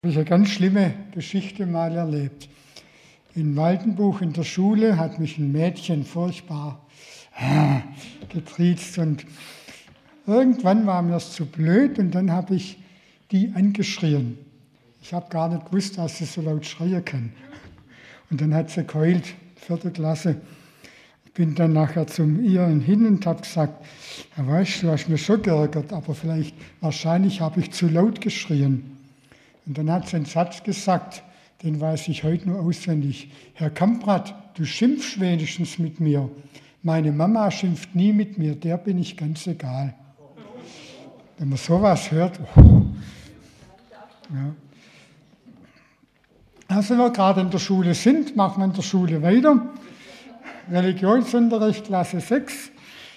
Ich habe eine ganz schlimme Geschichte mal erlebt. In Waldenbuch in der Schule hat mich ein Mädchen furchtbar getriezt und irgendwann war mir das zu blöd und dann habe ich die angeschrien. Ich habe gar nicht gewusst, dass sie so laut schreien kann. Und dann hat sie geheult, 4. Klasse. Ich bin dann nachher zum ihr hin und habe gesagt, ja, weißt du, hast mich schon geärgert, aber wahrscheinlich habe ich zu laut geschrien. Und dann hat sie einen Satz gesagt, den weiß ich heute nur auswendig. Herr Kamprad, du schimpfst wenigstens mit mir. Meine Mama schimpft nie mit mir, der bin ich ganz egal. Wenn man sowas hört, ja. Also, wenn wir gerade in der Schule sind, machen wir in der Schule weiter. Religionsunterricht, Klasse 6.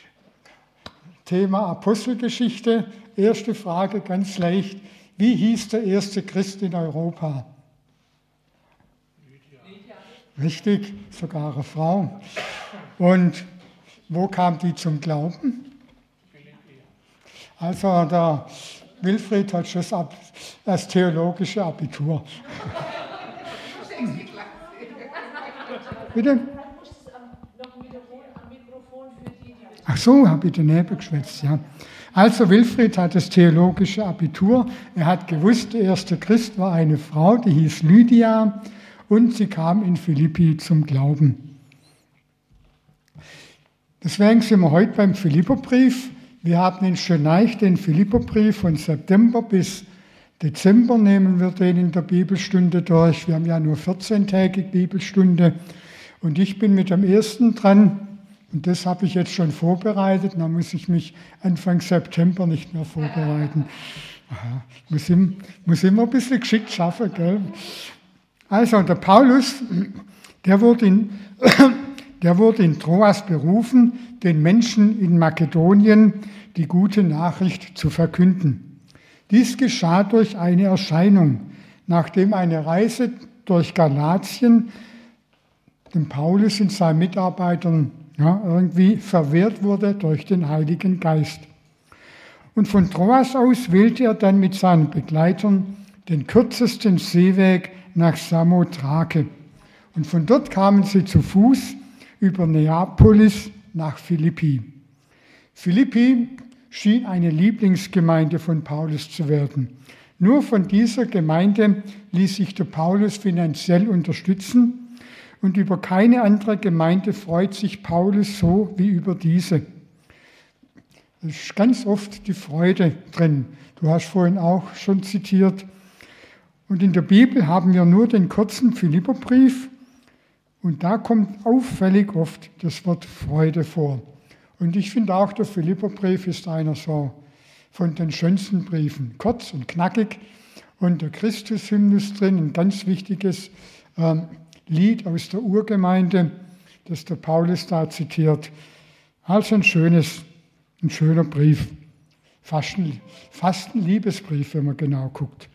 Thema Apostelgeschichte. Erste Frage, ganz leicht. Wie hieß der erste Christ in Europa? Richtig, sogar eine Frau. Und wo kam die zum Glauben? Also der Wilfried hat schon das theologische Abitur. Bitte? Ach so, habe ich daneben geschwätzt, ja. Also Wilfried hat das theologische Abitur. Er hat gewusst, der erste Christ war eine Frau, die hieß Lydia und sie kam in Philippi zum Glauben. Deswegen sind wir heute beim Philipperbrief. Wir haben in Schöneich den Philipperbrief von September bis Dezember nehmen wir den in der Bibelstunde durch. Wir haben ja nur 14-tägige Bibelstunde und ich bin mit dem ersten dran. Und das habe ich jetzt schon vorbereitet, dann muss ich mich Anfang September nicht mehr vorbereiten. Aha, muss immer ein bisschen geschickt schaffen, gell? Also der Paulus, der wurde in Troas berufen, den Menschen in Makedonien die gute Nachricht zu verkünden. Dies geschah durch eine Erscheinung, nachdem eine Reise durch Galatien dem Paulus und seinen Mitarbeitern irgendwie verwehrt wurde durch den Heiligen Geist. Und von Troas aus wählte er dann mit seinen Begleitern den kürzesten Seeweg nach Samothrake. Und von dort kamen sie zu Fuß über Neapolis nach Philippi. Philippi schien eine Lieblingsgemeinde von Paulus zu werden. Nur von dieser Gemeinde ließ sich der Paulus finanziell unterstützen. Und über keine andere Gemeinde freut sich Paulus so wie über diese. Es ist ganz oft die Freude drin. Du hast vorhin auch schon zitiert. Und in der Bibel haben wir nur den kurzen Philipperbrief. Und da kommt auffällig oft das Wort Freude vor. Und ich finde auch, der Philipperbrief ist einer so von den schönsten Briefen. Kurz und knackig. Und der Christus-Hymnus drin, ein ganz wichtiges Lied aus der Urgemeinde, das der Paulus da zitiert. Also ein schöner Brief. Fast ein Liebesbrief, wenn man genau guckt.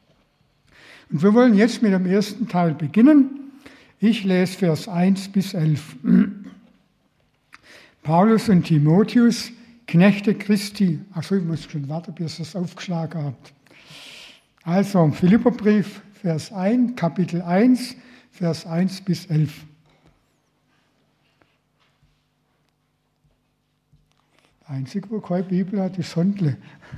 Und wir wollen jetzt mit dem ersten Teil beginnen. Ich lese Vers 1 bis 11. Paulus und Timotheus, Knechte Christi. Achso, ich muss schon warten, bis ihr es aufgeschlagen habt. Also, Philipperbrief, Vers 1, Kapitel 1, Vers 1 bis 11. Der Einzige, wo keine Bibel hat, ist Sondle.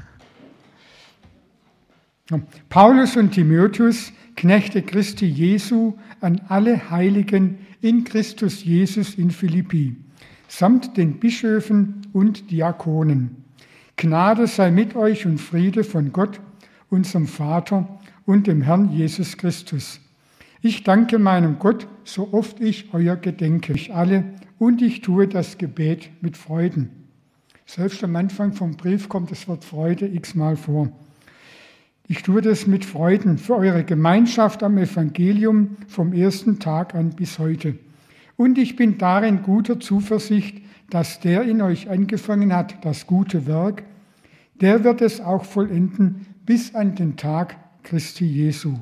Paulus und Timotheus, Knechte Christi Jesu, an alle Heiligen in Christus Jesus in Philippi, samt den Bischöfen und Diakonen. Gnade sei mit euch und Friede von Gott, unserem Vater und dem Herrn Jesus Christus. Ich danke meinem Gott, so oft ich euer gedenke, euch alle, und ich tue das Gebet mit Freuden. Selbst am Anfang vom Brief kommt das Wort Freude x-mal vor. Ich tue das mit Freuden für eure Gemeinschaft am Evangelium vom ersten Tag an bis heute. Und ich bin darin guter Zuversicht, dass der in euch angefangen hat, das gute Werk, der wird es auch vollenden bis an den Tag Christi Jesu.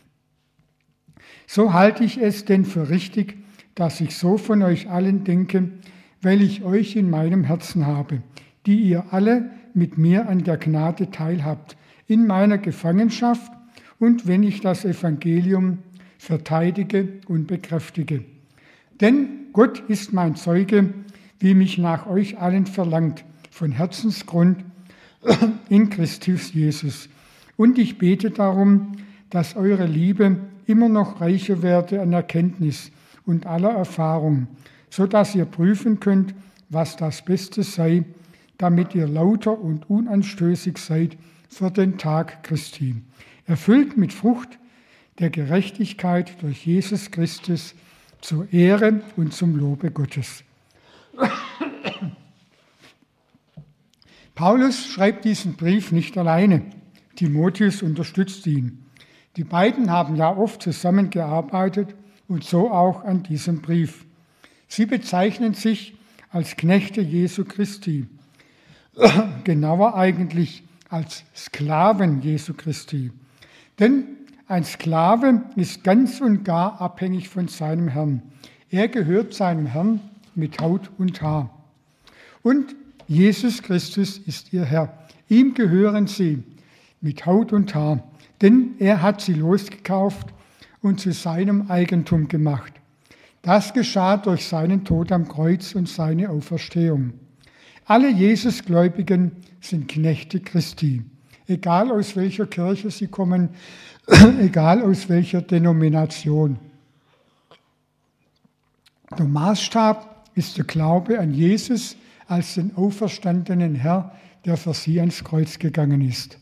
So halte ich es denn für richtig, dass ich so von euch allen denke, weil ich euch in meinem Herzen habe, die ihr alle mit mir an der Gnade teilhabt, in meiner Gefangenschaft und wenn ich das Evangelium verteidige und bekräftige. Denn Gott ist mein Zeuge, wie mich nach euch allen verlangt, von Herzensgrund in Christus Jesus. Und ich bete darum, dass eure Liebe immer noch reicher werde an Erkenntnis und aller Erfahrung, so dass ihr prüfen könnt, was das Beste sei, damit ihr lauter und unanstößig seid für den Tag Christi, erfüllt mit Frucht der Gerechtigkeit durch Jesus Christus zur Ehre und zum Lobe Gottes. Paulus schreibt diesen Brief nicht alleine. Timotheus unterstützt ihn. Die beiden haben ja oft zusammengearbeitet und so auch an diesem Brief. Sie bezeichnen sich als Knechte Jesu Christi, genauer eigentlich als Sklaven Jesu Christi. Denn ein Sklave ist ganz und gar abhängig von seinem Herrn. Er gehört seinem Herrn mit Haut und Haar. Und Jesus Christus ist ihr Herr. Ihm gehören sie mit Haut und Haar, denn er hat sie losgekauft und zu seinem Eigentum gemacht. Das geschah durch seinen Tod am Kreuz und seine Auferstehung. Alle Jesusgläubigen sind Knechte Christi, egal aus welcher Kirche sie kommen, egal aus welcher Denomination. Der Maßstab ist der Glaube an Jesus als den auferstandenen Herr, der für sie ans Kreuz gegangen ist.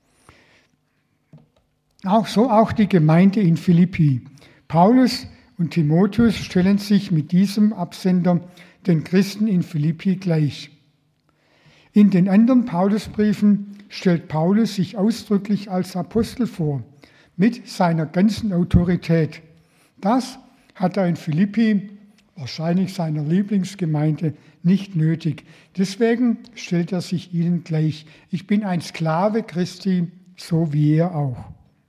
Auch die Gemeinde in Philippi. Paulus und Timotheus stellen sich mit diesem Absender den Christen in Philippi gleich. In den anderen Paulusbriefen stellt Paulus sich ausdrücklich als Apostel vor, mit seiner ganzen Autorität. Das hat er in Philippi, wahrscheinlich seiner Lieblingsgemeinde, nicht nötig. Deswegen stellt er sich ihnen gleich. Ich bin ein Sklave Christi, so wie ihr auch.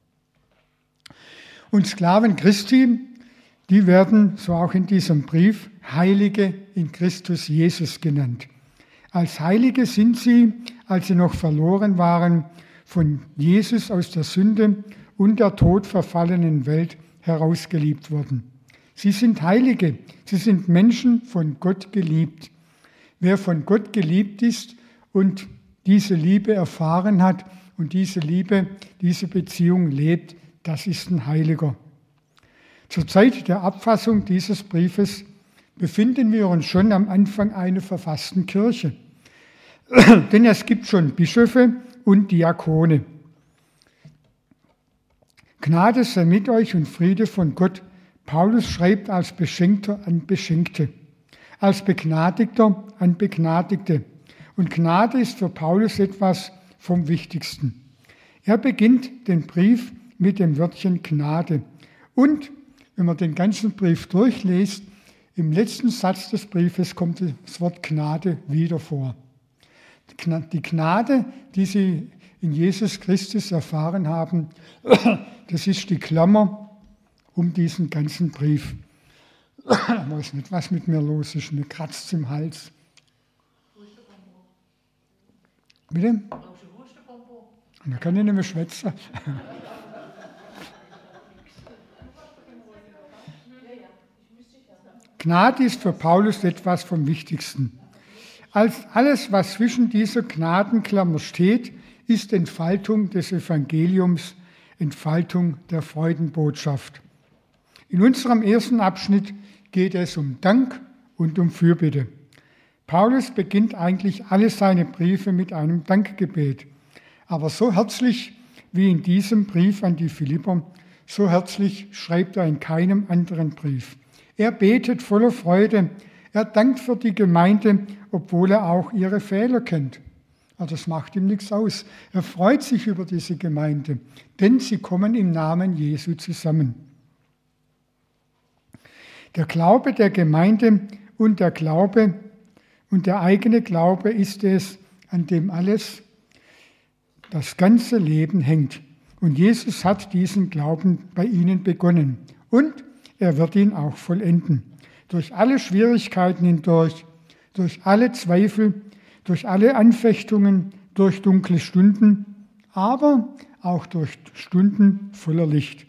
Und Sklaven Christi, die werden, so auch in diesem Brief, Heilige in Christus Jesus genannt. Als Heilige sind sie, als sie noch verloren waren, von Jesus aus der Sünde und der Tod verfallenen Welt herausgeliebt worden. Sie sind Heilige, sie sind Menschen von Gott geliebt. Wer von Gott geliebt ist und diese Liebe erfahren hat und diese Liebe, diese Beziehung lebt, das ist ein Heiliger. Zur Zeit der Abfassung dieses Briefes befinden wir uns schon am Anfang einer verfassten Kirche. Denn es gibt schon Bischöfe und Diakone. Gnade sei mit euch und Friede von Gott. Paulus schreibt als Beschenkter an Beschenkte, als Begnadigter an Begnadigte. Und Gnade ist für Paulus etwas vom Wichtigsten. Er beginnt den Brief mit dem Wörtchen Gnade. Und wenn man den ganzen Brief durchliest, im letzten Satz des Briefes kommt das Wort Gnade wieder vor. Die Gnade, die sie in Jesus Christus erfahren haben, das ist die Klammer um diesen ganzen Brief. Ich weiß nicht, was mit mir los ist, mir kratzt es im Hals. Bitte? Da kann ich nicht mehr schwätzen. Gnade ist für Paulus etwas vom Wichtigsten. Als alles, was zwischen dieser Gnadenklammer steht, ist Entfaltung des Evangeliums, Entfaltung der Freudenbotschaft. In unserem ersten Abschnitt geht es um Dank und um Fürbitte. Paulus beginnt eigentlich alle seine Briefe mit einem Dankgebet. Aber so herzlich wie in diesem Brief an die Philipper, so herzlich schreibt er in keinem anderen Brief. Er betet voller Freude. Er dankt für die Gemeinde, obwohl er auch ihre Fehler kennt. Aber das macht ihm nichts aus. Er freut sich über diese Gemeinde, denn sie kommen im Namen Jesu zusammen. Der Glaube der Gemeinde und der Glaube und der eigene Glaube ist es, an dem alles, das ganze Leben hängt. Und Jesus hat diesen Glauben bei ihnen begonnen. Und er wird ihn auch vollenden. Durch alle Schwierigkeiten hindurch, durch alle Zweifel, durch alle Anfechtungen, durch dunkle Stunden, aber auch durch Stunden voller Licht.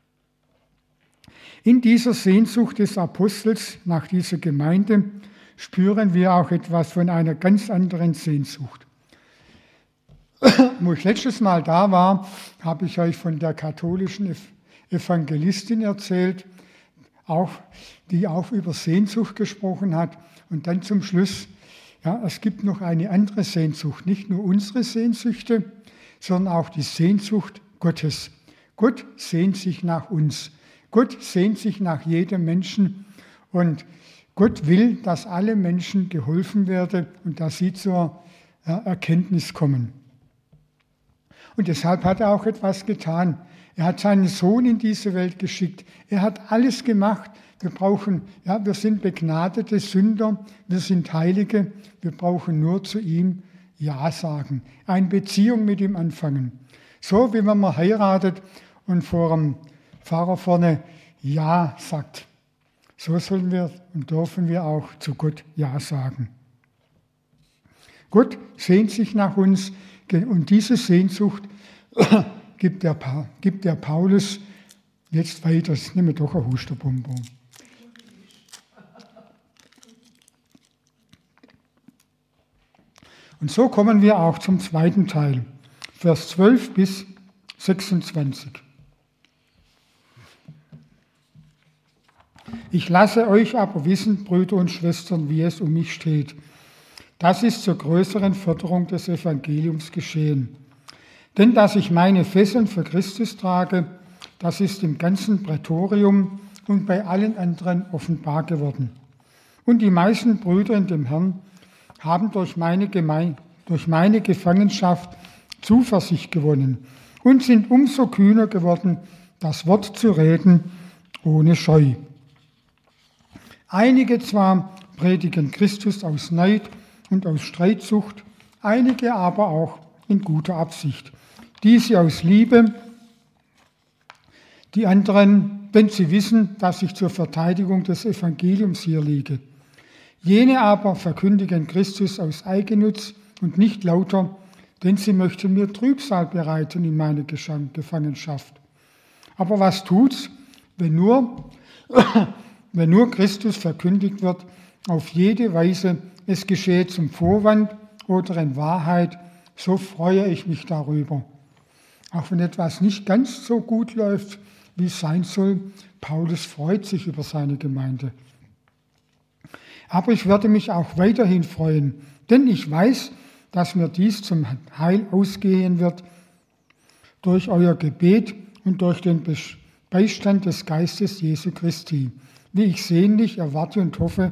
In dieser Sehnsucht des Apostels nach dieser Gemeinde spüren wir auch etwas von einer ganz anderen Sehnsucht. Wo ich letztes Mal da war, habe ich euch von der katholischen Evangelistin erzählt, die auch über Sehnsucht gesprochen hat. Und dann zum Schluss, ja, es gibt noch eine andere Sehnsucht, nicht nur unsere Sehnsüchte, sondern auch die Sehnsucht Gottes. Gott sehnt sich nach uns. Gott sehnt sich nach jedem Menschen und Gott will, dass alle Menschen geholfen werden und dass sie zur Erkenntnis kommen. Und deshalb hat er auch etwas getan. Er hat seinen Sohn in diese Welt geschickt. Er hat alles gemacht. Wir sind begnadete Sünder, wir sind Heilige. Wir brauchen nur zu ihm Ja sagen, eine Beziehung mit ihm anfangen. So wie wenn man heiratet und vor dem Pfarrer vorne Ja sagt. So sollen wir und dürfen wir auch zu Gott Ja sagen. Gott sehnt sich nach uns und diese Sehnsucht gibt der Paulus jetzt weiter. Ich nehme doch ein Hustenbonbon. Und so kommen wir auch zum zweiten Teil, Vers 12 bis 26. Ich lasse euch aber wissen, Brüder und Schwestern, wie es um mich steht. Das ist zur größeren Förderung des Evangeliums geschehen. Denn dass ich meine Fesseln für Christus trage, das ist im ganzen Prätorium und bei allen anderen offenbar geworden. Und die meisten Brüder in dem Herrn haben durch meine Gefangenschaft Zuversicht gewonnen und sind umso kühner geworden, das Wort zu reden ohne Scheu. Einige zwar predigen Christus aus Neid und aus Streitsucht, einige aber auch in guter Absicht. Diese aus Liebe, die anderen, denn sie wissen, dass ich zur Verteidigung des Evangeliums hier liege. Jene aber verkündigen Christus aus Eigennutz und nicht lauter, denn sie möchten mir Trübsal bereiten in meine Gefangenschaft. Aber was tut's, wenn nur Christus verkündigt wird, auf jede Weise, es geschehe zum Vorwand oder in Wahrheit, so freue ich mich darüber. Auch wenn etwas nicht ganz so gut läuft, wie es sein soll, Paulus freut sich über seine Gemeinde. Aber ich werde mich auch weiterhin freuen, denn ich weiß, dass mir dies zum Heil ausgehen wird durch euer Gebet und durch den Beistand des Geistes Jesu Christi, wie ich sehnlich erwarte und hoffe,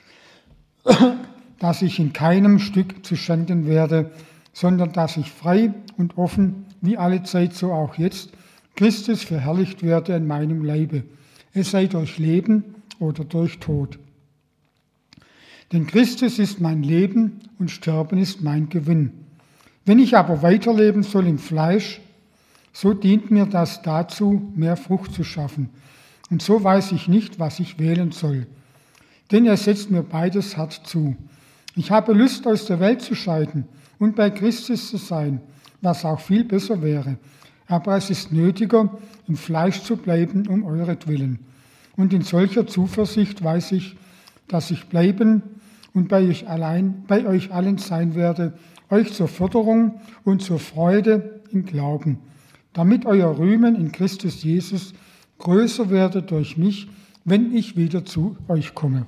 dass ich in keinem Stück zuschanden werde, sondern dass ich frei und offen, wie alle Zeit so auch jetzt, Christus verherrlicht werde in meinem Leibe, es sei durch Leben oder durch Tod. Denn Christus ist mein Leben und Sterben ist mein Gewinn. Wenn ich aber weiterleben soll im Fleisch, so dient mir das dazu, mehr Frucht zu schaffen. Und so weiß ich nicht, was ich wählen soll. Denn er setzt mir beides hart zu. Ich habe Lust, aus der Welt zu scheiden und bei Christus zu sein, was auch viel besser wäre. Aber es ist nötiger, im Fleisch zu bleiben, um euretwillen. Und in solcher Zuversicht weiß ich, dass ich bleiben und bei euch allen sein werde, euch zur Förderung und zur Freude im Glauben, damit euer Rühmen in Christus Jesus größer werde durch mich, wenn ich wieder zu euch komme.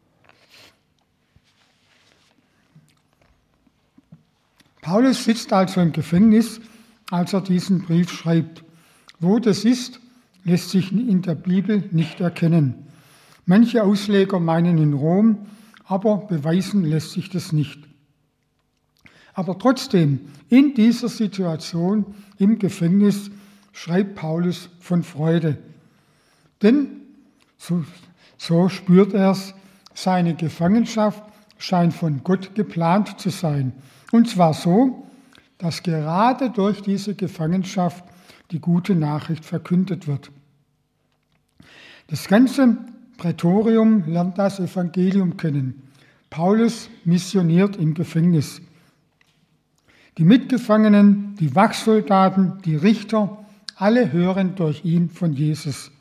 Paulus sitzt also im Gefängnis, als er diesen Brief schreibt. Wo das ist, lässt sich in der Bibel nicht erkennen. Manche Ausleger meinen in Rom, aber beweisen lässt sich das nicht. Aber trotzdem, in dieser Situation im Gefängnis schreibt Paulus von Freude. Denn, so spürt er es, seine Gefangenschaft scheint von Gott geplant zu sein. Und zwar so, dass gerade durch diese Gefangenschaft die gute Nachricht verkündet wird. Das ganze Prätorium lernt das Evangelium kennen. Paulus missioniert im Gefängnis. Die Mitgefangenen, die Wachsoldaten, die Richter, alle hören durch ihn von Jesus.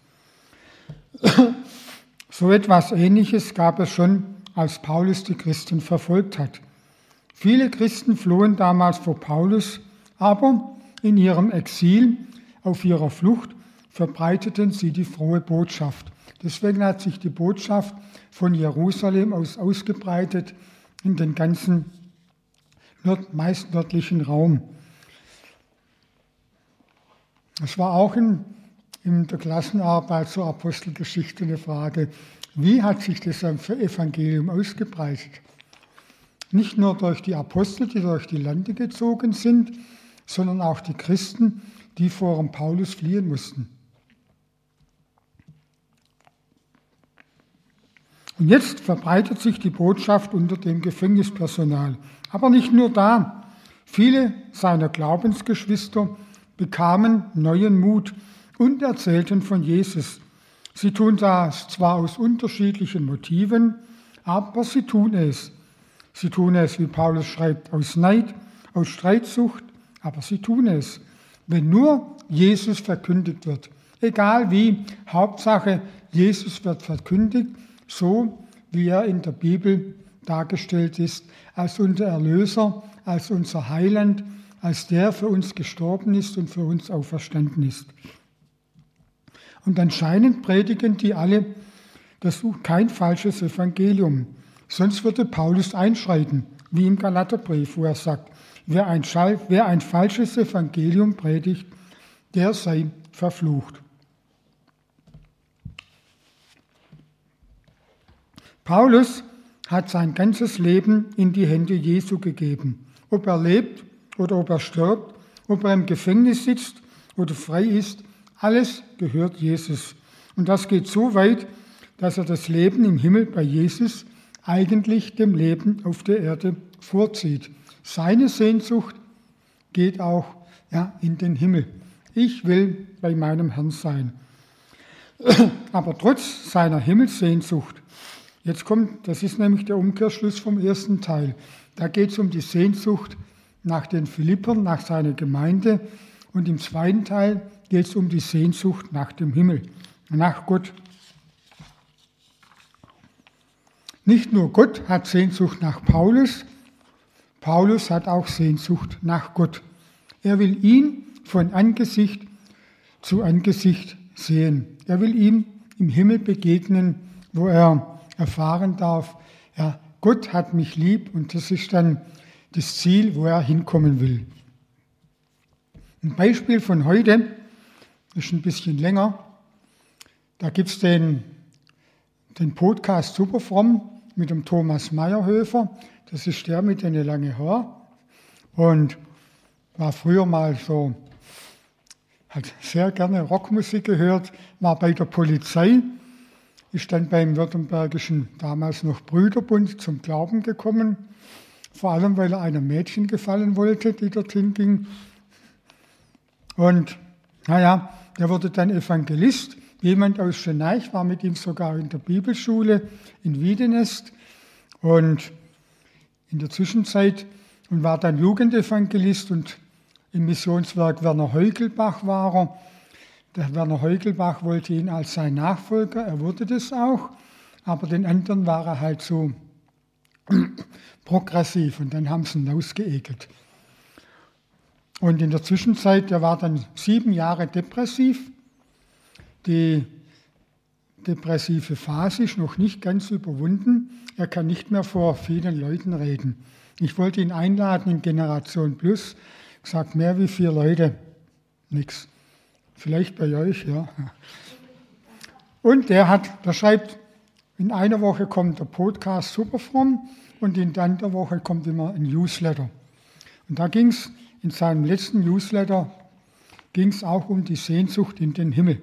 So etwas Ähnliches gab es schon, als Paulus die Christen verfolgt hat. Viele Christen flohen damals vor Paulus, aber in ihrem Exil, auf ihrer Flucht, verbreiteten sie die frohe Botschaft. Deswegen hat sich die Botschaft von Jerusalem aus ausgebreitet in den ganzen meist nördlichen Raum. Es war auch in der Klassenarbeit zur Apostelgeschichte eine Frage, wie hat sich das Evangelium ausgebreitet? Nicht nur durch die Apostel, die durch die Lande gezogen sind, sondern auch die Christen, die vor dem Paulus fliehen mussten. Und jetzt verbreitet sich die Botschaft unter dem Gefängnispersonal. Aber nicht nur da. Viele seiner Glaubensgeschwister bekamen neuen Mut und erzählten von Jesus. Sie tun das zwar aus unterschiedlichen Motiven, aber sie tun es. Sie tun es, wie Paulus schreibt, aus Neid, aus Streitsucht, aber sie tun es. Wenn nur Jesus verkündigt wird, egal wie, Hauptsache Jesus wird verkündigt, so wie er in der Bibel dargestellt ist, als unser Erlöser, als unser Heiland, als der für uns gestorben ist und für uns auferstanden ist. Und anscheinend predigen die alle kein falsches Evangelium. Sonst würde Paulus einschreiten, wie im Galaterbrief, wo er sagt, wer ein falsches Evangelium predigt, der sei verflucht. Paulus hat sein ganzes Leben in die Hände Jesu gegeben. Ob er lebt oder ob er stirbt, ob er im Gefängnis sitzt oder frei ist, alles gehört Jesus. Und das geht so weit, dass er das Leben im Himmel bei Jesus eigentlich dem Leben auf der Erde vorzieht. Seine Sehnsucht geht auch in den Himmel. Ich will bei meinem Herrn sein. Aber trotz seiner Himmelssehnsucht, das ist nämlich der Umkehrschluss vom ersten Teil. Da geht es um die Sehnsucht nach den Philippern, nach seiner Gemeinde. Und im zweiten Teil geht es um die Sehnsucht nach dem Himmel, nach Gott. Nicht nur Gott hat Sehnsucht nach Paulus, Paulus hat auch Sehnsucht nach Gott. Er will ihn von Angesicht zu Angesicht sehen. Er will ihm im Himmel begegnen, wo er erfahren darf, ja, Gott hat mich lieb und das ist dann das Ziel, wo er hinkommen will. Ein Beispiel von heute ist ein bisschen länger. Da gibt es den Podcast Superfromm mit dem Thomas Meyerhöfer. Das ist der mit den langen Haaren und war früher mal so, hat sehr gerne Rockmusik gehört, war bei der Polizei, ist dann beim württembergischen, damals noch Brüderbund, zum Glauben gekommen. Vor allem, weil er einem Mädchen gefallen wollte, die dorthin ging. Und der wurde dann Evangelist. Jemand aus Scheneich war mit ihm sogar in der Bibelschule in Wiedenest und in der Zwischenzeit und war dann Jugendevangelist und im Missionswerk Werner Heugelbach war er. Der Werner Heugelbach wollte ihn als sein Nachfolger, er wurde das auch, aber den anderen war er halt so progressiv und dann haben sie ihn ausgeekelt. Und in der Zwischenzeit, der war dann 7 Jahre depressiv. Die depressive Phase ist noch nicht ganz überwunden. Er kann nicht mehr vor vielen Leuten reden. Ich wollte ihn einladen in Generation Plus. Gesagt, mehr wie 4 Leute, nix. Vielleicht bei euch, ja. Und der schreibt, in einer Woche kommt der Podcast Superfromm und in der anderen Woche kommt immer ein Newsletter. Und da ging es, in seinem letzten Newsletter, ging es auch um die Sehnsucht in den Himmel.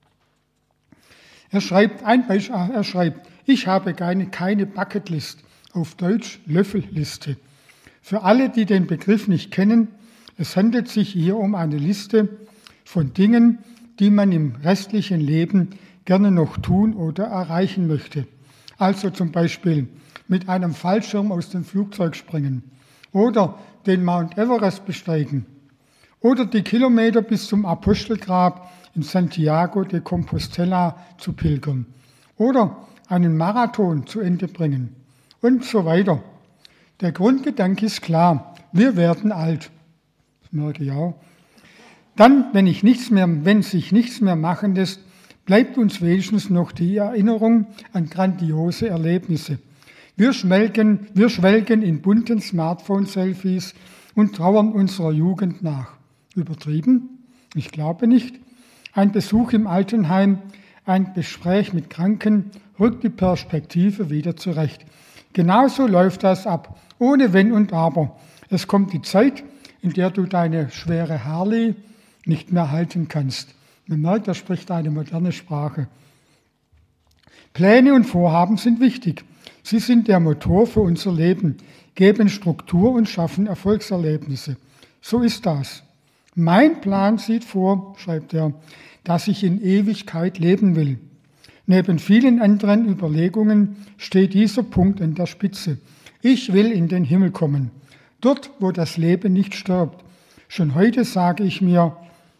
Er schreibt, ich habe keine Bucketlist, auf Deutsch Löffelliste. Für alle, die den Begriff nicht kennen, es handelt sich hier um eine Liste von Dingen, die man im restlichen Leben gerne noch tun oder erreichen möchte. Also zum Beispiel mit einem Fallschirm aus dem Flugzeug springen oder den Mount Everest besteigen oder die Kilometer bis zum Apostelgrab in Santiago de Compostela zu pilgern oder einen Marathon zu Ende bringen und so weiter. Der Grundgedanke ist klar, wir werden alt. Das merke ich auch. Dann, wenn sich nichts mehr machen lässt, bleibt uns wenigstens noch die Erinnerung an grandiose Erlebnisse. Wir schwelgen in bunten Smartphone-Selfies und trauern unserer Jugend nach. Übertrieben? Ich glaube nicht. Ein Besuch im Altenheim, ein Gespräch mit Kranken rückt die Perspektive wieder zurecht. Genauso läuft das ab, ohne Wenn und Aber. Es kommt die Zeit, in der du deine schwere Harley nicht mehr halten kannst. Man merkt, er spricht eine moderne Sprache. Pläne und Vorhaben sind wichtig. Sie sind der Motor für unser Leben, geben Struktur und schaffen Erfolgserlebnisse. So ist das. Mein Plan sieht vor, schreibt er, dass ich in Ewigkeit leben will. Neben vielen anderen Überlegungen steht dieser Punkt an der Spitze. Ich will in den Himmel kommen, dort, wo das Leben nicht stirbt. Schon heute sage ich mir,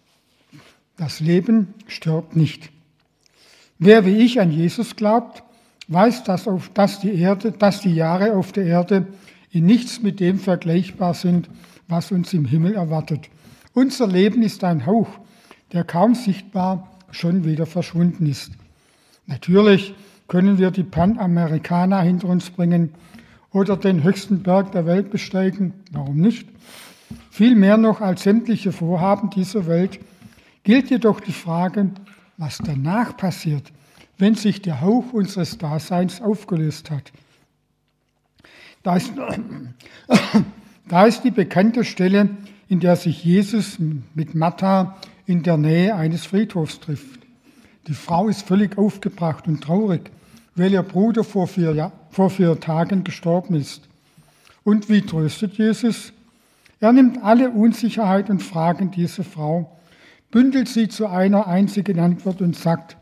das Leben stirbt nicht. Wer wie ich an Jesus glaubt, weiß, dass die Jahre auf der Erde in nichts mit dem vergleichbar sind, was uns im Himmel erwartet. Unser Leben ist ein Hauch, der kaum sichtbar schon wieder verschwunden ist. Natürlich können wir die Panamericana hinter uns bringen oder den höchsten Berg der Welt besteigen, warum nicht? Viel mehr noch als sämtliche Vorhaben dieser Welt gilt jedoch die Frage, was danach passiert, wenn sich der Hauch unseres Daseins aufgelöst hat. Da ist die bekannte Stelle, in der sich Jesus mit Martha in der Nähe eines Friedhofs trifft. Die Frau ist völlig aufgebracht und traurig, weil ihr Bruder vor 4 Tagen gestorben ist. Und wie tröstet Jesus? Er nimmt alle Unsicherheit und Fragen dieser Frau, bündelt sie zu einer einzigen Antwort und sagt,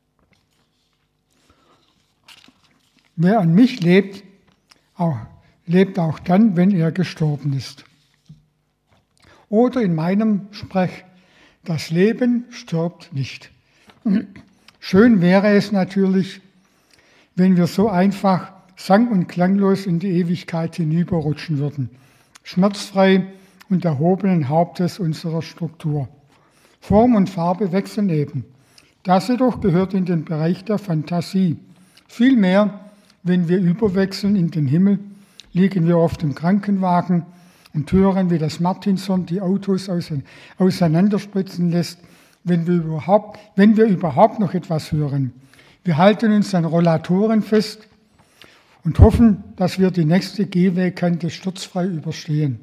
wer an mich lebt, lebt auch dann, wenn er gestorben ist. Oder in meinem Sprech, das Leben stirbt nicht. Schön wäre es natürlich, wenn wir so einfach sang- und klanglos in die Ewigkeit hinüberrutschen würden, schmerzfrei und erhobenen Hauptes unserer Struktur. Form und Farbe wechseln eben. Das jedoch gehört in den Bereich der Fantasie. Vielmehr, wenn wir überwechseln in den Himmel, liegen wir oft im Krankenwagen und hören, wie das Martinshorn die Autos auseinanderspritzen lässt, wenn wir überhaupt noch etwas hören. Wir halten uns an Rollatoren fest und hoffen, dass wir die nächste Gehwegkante sturzfrei überstehen.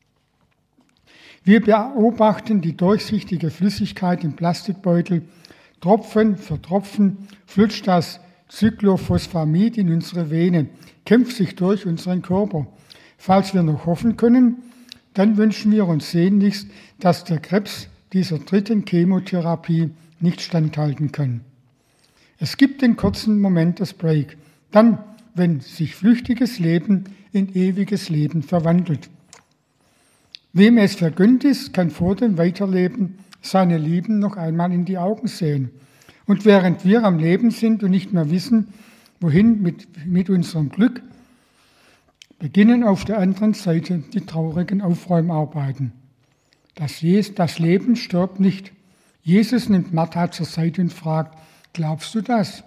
Wir beobachten die durchsichtige Flüssigkeit im Plastikbeutel. Tropfen für Tropfen flutscht das Cyclophosphamid in unsere Vene, kämpft sich durch unseren Körper. Falls wir noch hoffen können, dann wünschen wir uns sehnlichst, dass der Krebs dieser dritten Chemotherapie nicht standhalten kann. Es gibt den kurzen Moment des Break, dann, wenn sich flüchtiges Leben in ewiges Leben verwandelt. Wem es vergönnt ist, kann vor dem Weiterleben seine Lieben noch einmal in die Augen sehen. Und während wir am Leben sind und nicht mehr wissen, wohin mit unserem Glück, beginnen auf der anderen Seite die traurigen Aufräumarbeiten. Das Leben stirbt nicht. Jesus nimmt Martha zur Seite und fragt, glaubst du das?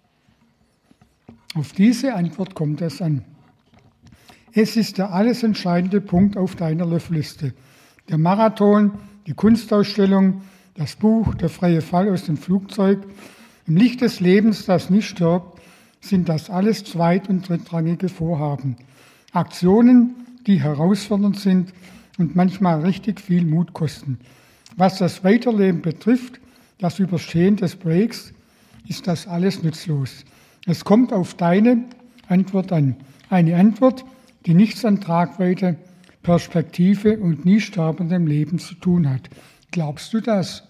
Auf diese Antwort kommt es an. Es ist der alles entscheidende Punkt auf deiner Löffelliste. Der Marathon, die Kunstausstellung, das Buch, der freie Fall aus dem Flugzeug. Im Licht des Lebens, das nicht stirbt, sind das alles zweit- und drittrangige Vorhaben. Aktionen, die herausfordernd sind und manchmal richtig viel Mut kosten. Was das Weiterleben betrifft, das Überstehen des Breaks, ist das alles nutzlos. Es kommt auf deine Antwort an. Eine Antwort, die nichts an Tragweite, Perspektive und nie sterbendem Leben zu tun hat. Glaubst du das?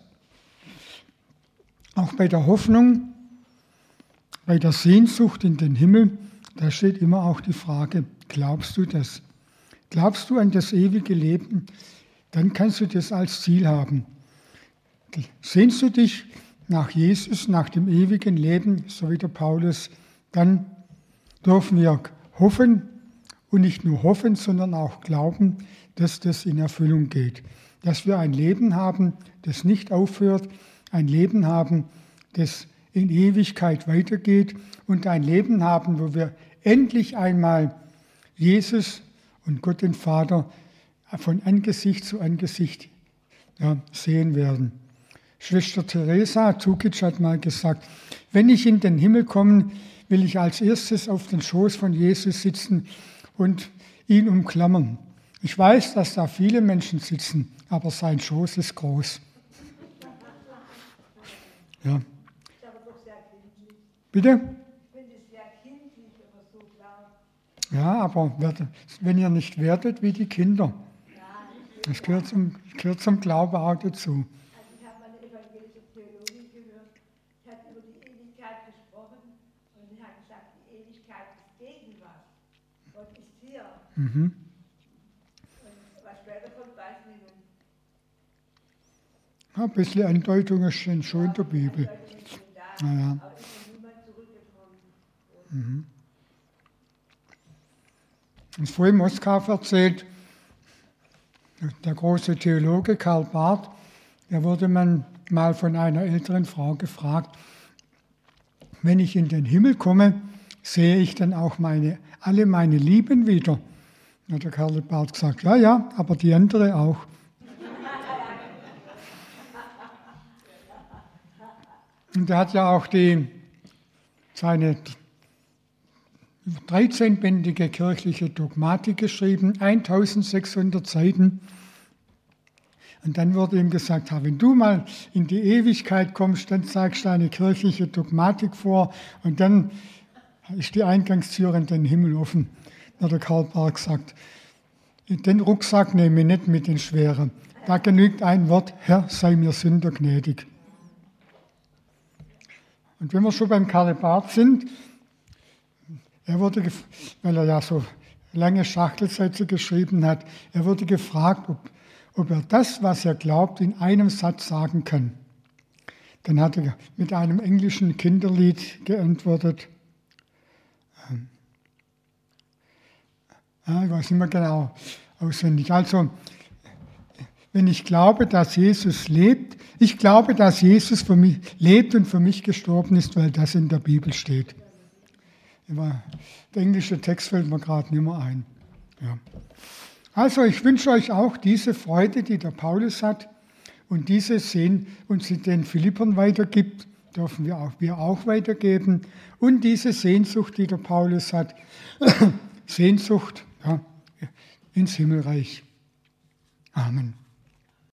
Auch bei der Hoffnung, bei der Sehnsucht in den Himmel, da steht immer auch die Frage, glaubst du das? Glaubst du an das ewige Leben, dann kannst du das als Ziel haben. Sehnst du dich nach Jesus, nach dem ewigen Leben, so wie der Paulus, dann dürfen wir hoffen und nicht nur hoffen, sondern auch glauben, dass das in Erfüllung geht. Dass wir ein Leben haben, das nicht aufhört, ein Leben haben, das in Ewigkeit weitergeht und ein Leben haben, wo wir endlich einmal Jesus und Gott den Vater von Angesicht zu Angesicht sehen werden. Schwester Teresa Tukic hat mal gesagt, wenn ich in den Himmel komme, will ich als erstes auf den Schoß von Jesus sitzen und ihn umklammern. Ich weiß, dass da viele Menschen sitzen, aber sein Schoß ist groß. Ja. Bitte? Ich finde es sehr kindlich, aber so klar. Ja, aber wenn ihr nicht werdet wie die Kinder, das gehört zum Glauben auch dazu. Also ich habe eine evangelische Theologin gehört, die hat über die Ewigkeit gesprochen und sie hat gesagt, die Ewigkeit ist Gegenwart. Gott ist hier. Und was später kommt, weiß niemand. Ein bisschen Andeutungen stehen schon in der Bibel. Ja. Aber ist noch niemand zurückgekommen. Uns vorhin Moskau erzählt, der große Theologe Karl Barth, da wurde man mal von einer älteren Frau gefragt, wenn ich in den Himmel komme, sehe ich dann auch alle meine Lieben wieder? Da hat der Karl Barth gesagt, ja, aber die andere auch. Und er hat ja auch seine 13-bändige kirchliche Dogmatik geschrieben, 1600 Seiten. Und dann wurde ihm gesagt, wenn du mal in die Ewigkeit kommst, dann zeigst du eine kirchliche Dogmatik vor und dann ist die Eingangstür in den Himmel offen. Da hat der Karl Barth gesagt, den Rucksack nehme ich nicht mit, den schweren. Da genügt ein Wort, Herr, sei mir Sünder gnädig. Und wenn wir schon beim Karl Barth sind, er wurde, weil er ja so lange Schachtelsätze geschrieben hat, er wurde gefragt, ob er das, was er glaubt, in einem Satz sagen kann. Dann hat er mit einem englischen Kinderlied geantwortet. Ich weiß nicht mehr genau auswendig. Also, wenn ich glaube, dass Jesus lebt, ich glaube, dass Jesus für mich lebt und für mich gestorben ist, weil das in der Bibel steht. Der englische Text fällt mir gerade nicht mehr ein. Ja. Also ich wünsche euch auch diese Freude, die der Paulus hat und diese Sehen und sie den Philippern weitergibt, dürfen wir auch weitergeben. Und diese Sehnsucht, die der Paulus hat, Sehnsucht ins Himmelreich. Amen.